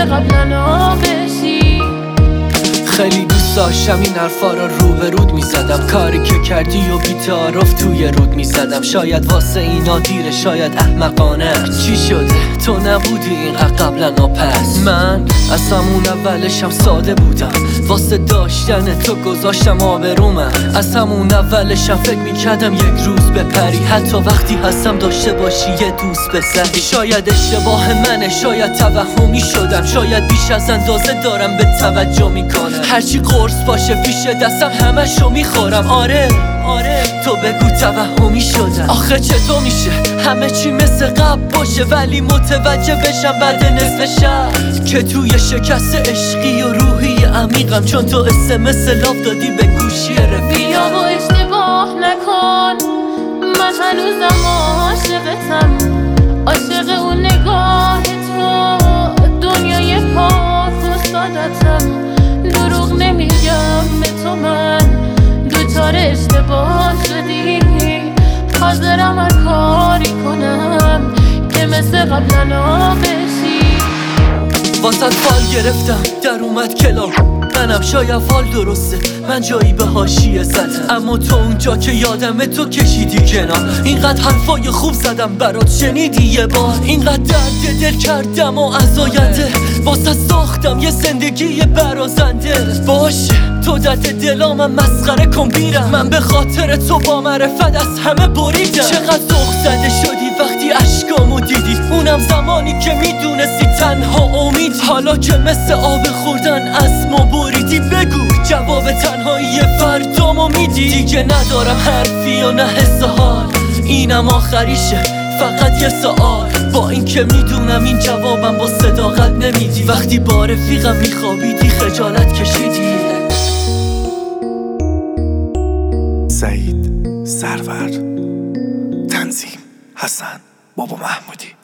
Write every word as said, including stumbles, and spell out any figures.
قبلا بشی. خیلی دوست داشتم این حرفا رو رو به رود میزدم، کاری که کردی و بی‌تعارف توی رود میزدم. شاید واسه اینا دیره، شاید احمقانه. چی شده تو نبودی اینقدر قبلا پس؟ من از همون اولشم ساده بودم، واسه داشتن تو گذاشتم آبرومم. از همون اولشم فکر میکردم یک روز بپری، حتی وقتی هستم داشته باشی یه دوست بسری. شاید اشتباه منه، شاید توهمی شدم، شاید بیش از اندازه دارم به توجه میکنم. هرچی قرص باشه پیش دستم همشو میخورم. آره آره تو بگو توهمی شدم. آخه چطور میشه همه چی مثل قبل باشه ولی متوجه بشم بعد نصف شب که توی شکست عشقی و روحی عمیقم، چون تو اسمس لاف دادی به گوشی رفیقم. بیا و اشتباه نکن، من هنوزم عاشقتم، عاشق اون نگاه تو، دنیای پاک و سادتم. دروغ نمیگم به تو، من دوچار اشتباه شدی، حاضرم هر کاری کنم که مثل قبلا بشی. واسه فال گرفتم در اومد کلام، منم شاید فال درسته، من جایی به حاشیه زدم، اما تو اونجا که یادمه تو کشیدی کنار. اینقدر حرفای خوب زدم برات شنیدی یه بار، اینقدر درد دل کردم و از آینده واسه ساختم یه زندگی برازنده. باشه تو درد دلامم مسخره کن بیرم، من به خاطر تو با معرفت از همه بریدم. چقدر ذوق زده شدی وقتی اشکامو دیدی، اونم زمانی که میدونستی تنها امید. حالا که مثل آب خوردن از ما بریدی، بگو جواب تنهایی فردامو میدی. دیگه ندارم حرفی و نه حس حال، اینم آخریشه فقط یه سوال. با اینکه میدونم این جوابم با صداقت نمیدی، وقتی با رفیقم میخوابیدی خجالت کشیدی. سعید سرور، تنظیم حسن بابا محمودی.